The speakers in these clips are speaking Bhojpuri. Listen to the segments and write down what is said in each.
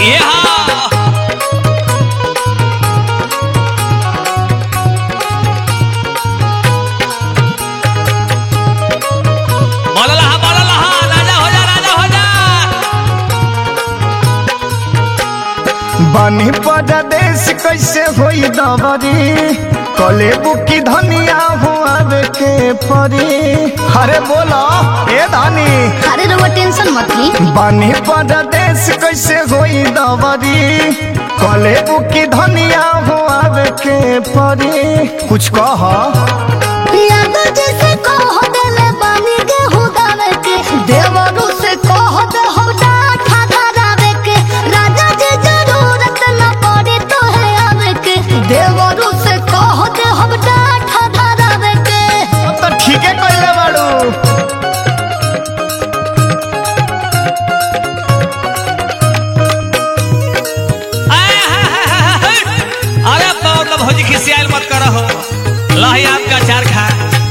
ये हाँ बनी परदेश कैसे होई दबरी कलेबू की धनिया हुआवे के परी। अरे बोलो ए धनी। अरे रउआ टेंशन मत ली। बनी परदेश कैसे होई दबरी कलेबू की धनिया हुआवे के परी। कुछ कह जैसे कह देले बानी गेहूं दावे के देवरू से कह दे हो डाठा धरावे के राजा जी जरूरत न पड़े तो है आवे के देवरू से कह दे हो डाठा धरावे के। अब तो ठीक है कहले बाड़ू। अरे तो भौजी खिसियाल मत करो लही आपका चार खा।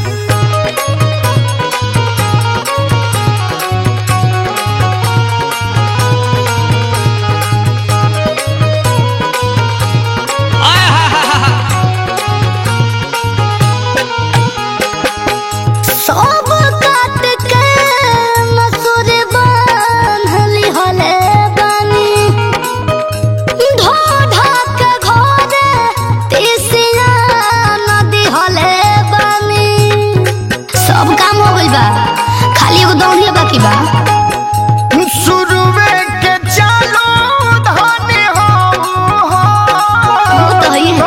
सब काट के मसूर बांधली हले बानी धो धा के घरे तीसिया नदी हले बानी। सब काम हो गइल बा खाली एगो दौड़िया बाकी बा। शुरुए के चालो धनी हो तो है ही।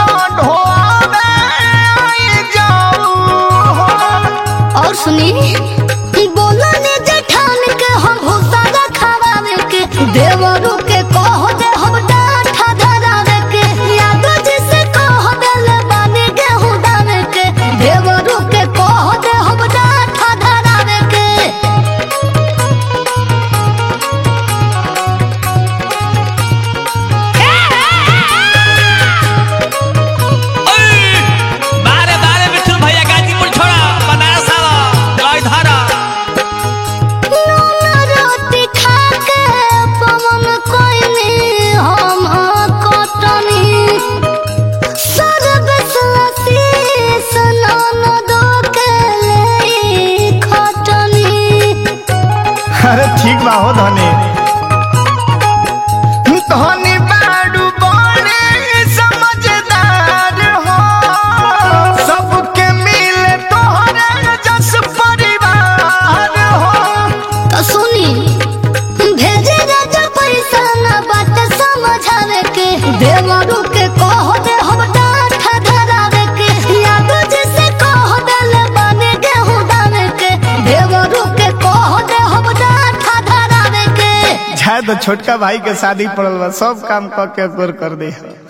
और सुनी बोलने जेठान के हम भूसा रखावे के देवरू के कह दे हम डाठा धरावे के यादव जी से कह देले बानी गेहूं दावे के देवरू के कह दे हम डाठा धरावे के। बारे बारे मिठू भैया गाजीपुर छोड़ा बनारस आवा धारा। नून रोटी खा के पवन कोइनी हम कटनी सर्विस लसीस नन दो के ले खटनी। अरे ठीक बा हो धनी। धनी बाड़ू बड़े समझदार हो सबके मिले तोहरे जस परिवार हो। तो सुनी भेजे राजा पैसा न बात समझावे के देवरू के कह दे हम डाठा धरावे के यादव जी से कह देले बानी गेहूं दावे के देवरू के कह दे हम डाठा धरावे के। शायद छोटका भाई के शादी पड़ल बा सब काम क के गोर कर दे।